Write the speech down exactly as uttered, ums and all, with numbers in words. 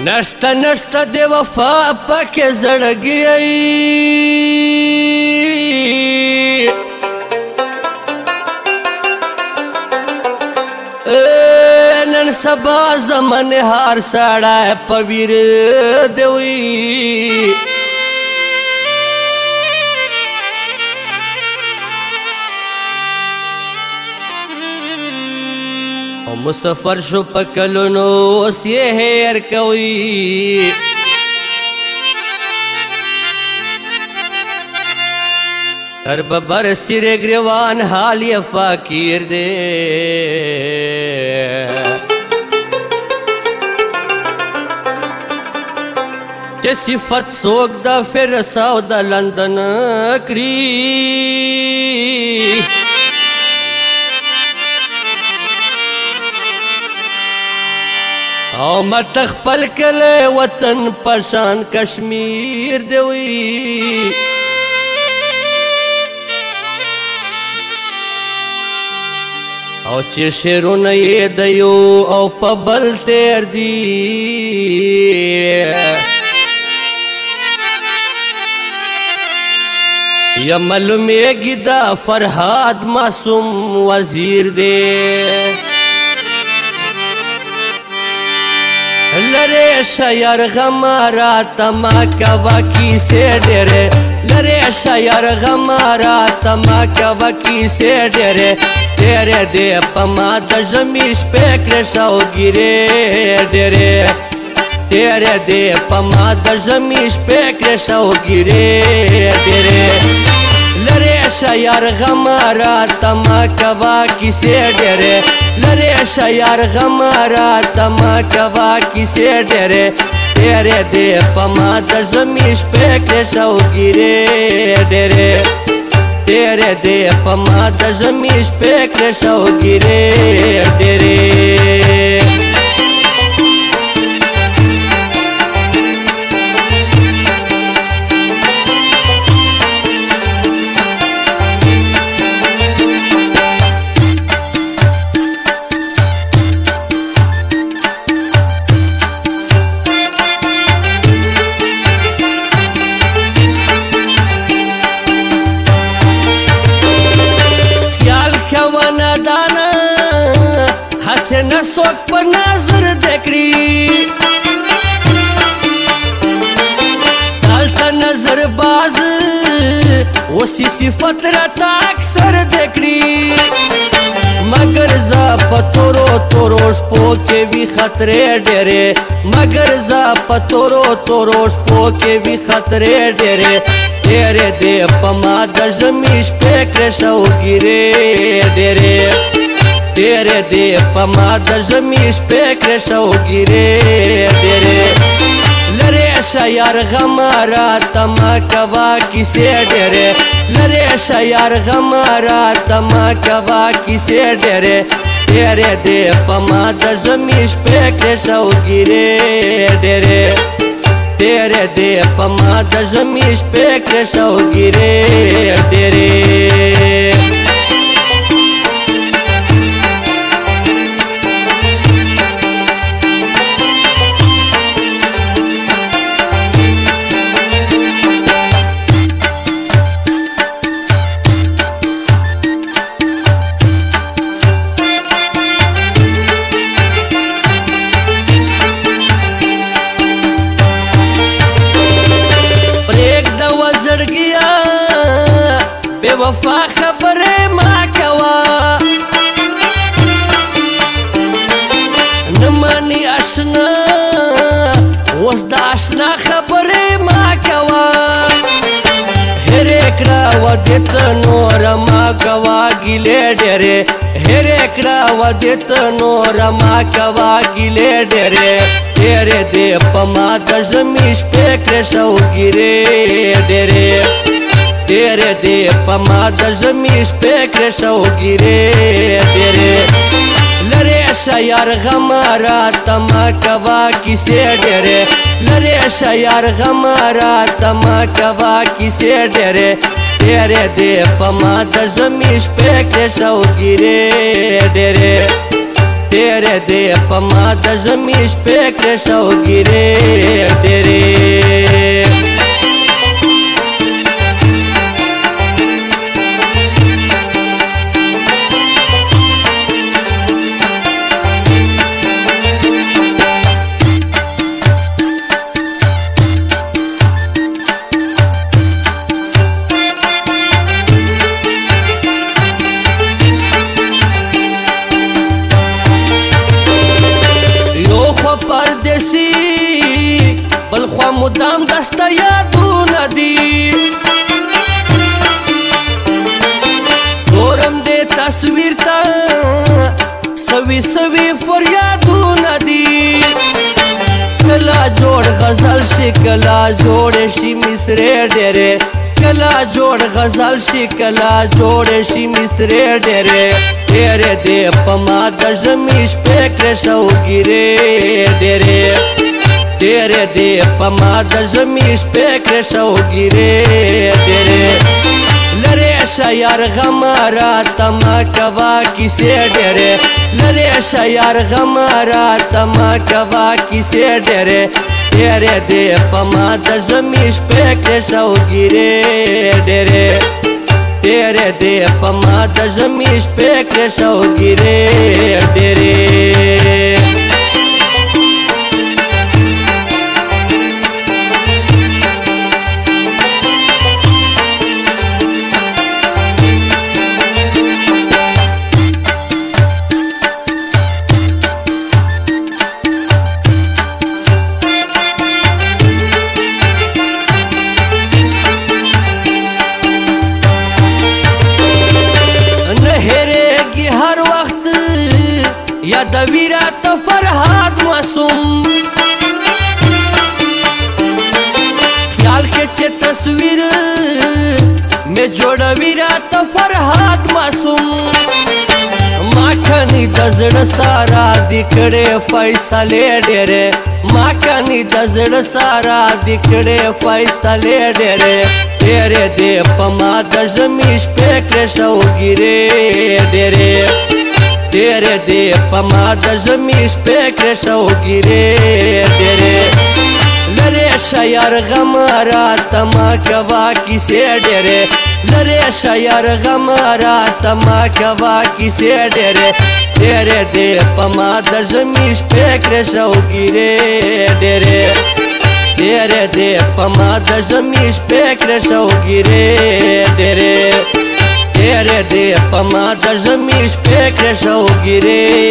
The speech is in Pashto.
نشتا نشتا دی وفا پاکی زڑگی نن سبا زمن ہار ساڑا پویر دیوی مسافر شو پکلونو اوس یې هیر کوي تر ببر سیر گریوان حال یې فقیر دی چې صفت څوک د فرس او د لندن کړي او مت خپل کله وطن پشان کشمیر دوی او چې شیرونه یې دیو او په بل تیر دی یا معلومیږي دا فرهاد معصوم وزیر دی لرے شایر غمارا تما کوا کی سے ڈرے لرے شایر غمارا تما کوا کی سے ڈرے تیرے دے پما دجمیش پیکر شاو گیرے ڈرے تیرے دے پما دجمیش پیکر شاو گیرے ڈرے لرے شایر غمارا تما کوا کی سے ڈرے لرے شایر غمارا تما کوا کی سے ڈرے تیرے دے پما دجمیش پیکر شاو گیرے ڈرے تیرے دے پما دجمیش پیکر شاو گیرے ڈرے نسوک پر نظر دکڑی تالتا نظر باز وسی صفت رتا اکثر دکڑی مگر زا پتورو توروش پو کے بھی خطرے ڈرے مگر زا پتورو توروش پو کے بھی خطرے ڈرے تیرے دے پما دجمیش پیکر شاو گیرے ڈرے تیرے دے پما دجمیش پیکر شاو گیرے ڈرے لرے شایر غمارا تما کوا کی سے ڈرے لرے شایر غمارا تما کوا کی سے ڈرے تیرے دے پما دجمیش پیکر شاو گیرے ڈرے تیرے دے پما دجمیش پیکر شاو گیرے ڈرے وفا خبرے ما کوا نمانی اشنا وزد اشنا خبرے ما کوا ہر اکڑا ودیت نور ما کوا گلے ڈرے ہر اکڑا ودیت نور ما کوا گلے ڈرے تیرے دے پما دجمیش پیکر شاو گیرے ڈرے تیرے دے پما دجمیش پیکر شاو گیرے ڈرے لرے شایر غمارا تما کوا کی سے ڈرے لرے شایر غمارا تما کوا کی سے ڈرے تیرے دے پما دجمیش پیکر شاو گیرے ڈرے ډېرې دې په ما د ژمي شپې کړې شوګیرې ډېرې پردیسی بل خوا مدام دسته یادونه دي ګورم دې تصویر ته سوي سوي فریادونه دي کله جوړ غزل شي کله جوړ شي مصرې ډېرې کله جوړ غزل شي کله جوړ شي مصرې ډېرې ډېرې دې په ما د ژمي شپې کړې شوګیرې ډېرې ډېرې دې په ما د ژمي شپې کړې شوګیرې ډېرې لرې شه یار غمه راته مه کوه کیسې ډېرې لرې شه یار غمه راته مه کوه کیسې ډېرې ډېرې دې په ما د ژمي شپې کړې شوګیرې ډېرې ډېرې دې په ما د ژمي شپې کړې شوګیرې ډېرې یادوي راته فرهاد معصوم خیال کې چې تصویر مې جوړوي راته فرهاد معصوم ما کانی د زړه سارا دې کړې فیصلې ډېرې ما کانی د زړه سارا دې کړې فیصلې ډېرې ډېرې دې په ما د ژمي شپې کړې شوګیرې ډېرې ډېرې دې په ما د ژمي شپې کړې شوګیرې ډېرې لرې شه یار غمه راته مه کوه کیسې ډېرې لرې شه یار غمه راته مه کوه کیسې ډېرې ډېرې دې په ما د ژمي شپې کړې شوګیرې ډېرې ډېرې دې په ما د ژمي شپې کړې شوګیرې ډېرې ډېرې دې په ما د ژمي شپې کړې شوګیرې